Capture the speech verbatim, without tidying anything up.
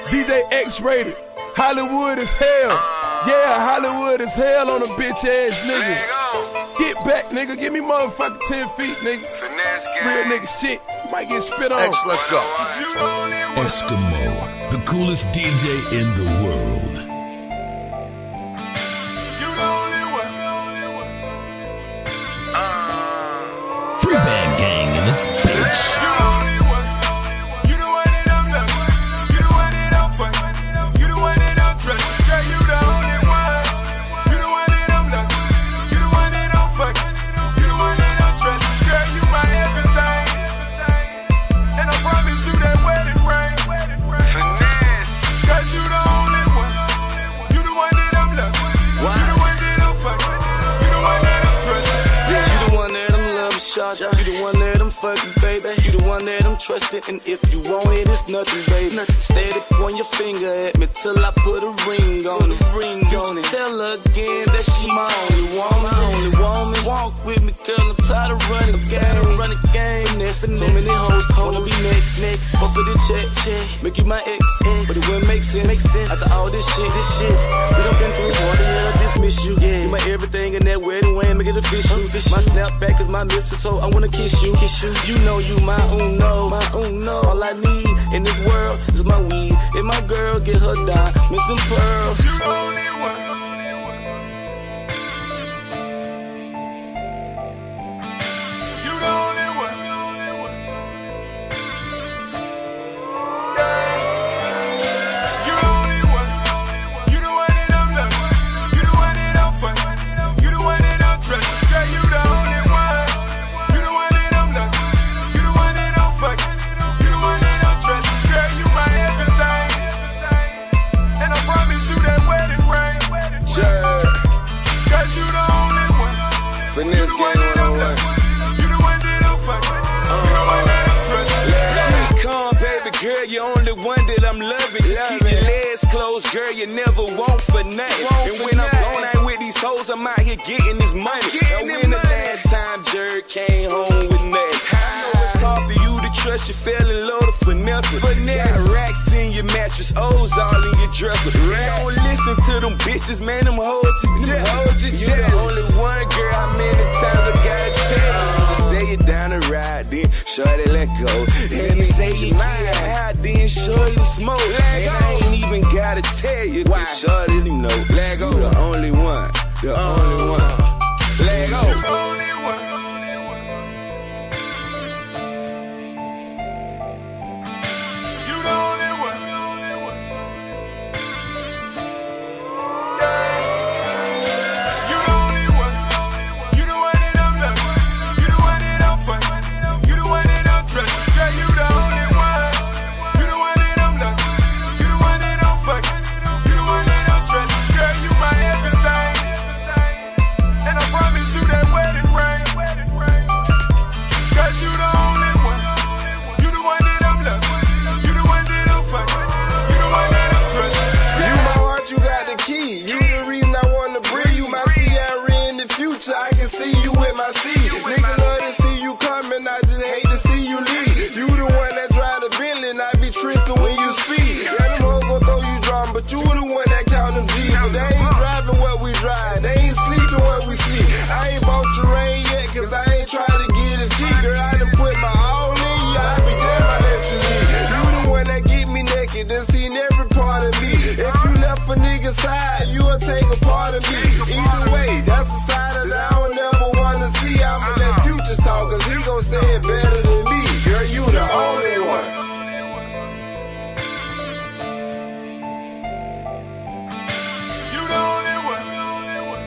D J X-rated. Hollywood is hell. Yeah, Hollywood is hell on a bitch ass nigga. Get back, nigga. Give me motherfucking ten feet, nigga. Real nigga shit. Might get spit on. X, let's go. Eskimo, the coolest D J in the world. Free band gang in this bitch. You the one that I'm fucking, baby. You the one that I'm trusting, and if you want it, it's nothing, baby. Steady point your finger at me till I put a ring on it. Ring on it. Tell her again that she my only woman. My only woman. Walk with me, girl. I'm tired of running the game. Running game. Next, so many hoes wanna be next. Next. Fuck for the check. Check. Make you my ex. Ex. But it wouldn't make sense. Make sense. After all this shit, this shit we done been through. Why the hell I dismiss you? Yeah. You my everything in that wedding ring. Make it official. official. My snapback is my mistletoe. I wanna kiss you, kiss you. You know you my uno, my uno. All I need in this world is my weed. And my girl get her diamonds and pearls. You the only one. You the only one. Yeah. You the only one. You the one that I'm loving. You the one that I'm fucking. You the one that I'm trusting. Girl, you the only one. Finesse gang one oh one. You the one that I'm fucking. You the one that I'm trusting. Come, baby girl, you only one that I'm loving. Just keep your legs closed, girl. You never want for nothing. And when I'm gone out with these hoes, I'm out here getting this money. And when the last time Jerk came home with nothing, I know it's hard for you to trust. You fell in love with finesse. Got racks in your mattress, O's all in your dresser. Don't listen to them bitches, man. Them hoes is jealous. You the only one, girl. How many times I gotta tell you? Say it down the ride, then shorty let go. Let me say you mine, how then shorty smoke. And I ain't even gotta tell you, why shorty know. Let go. You the only one, the only one. Let go. You the only one. Either way, that's a side that I don't ever wanna see. I'ma let Future talk, cause he gon' say it better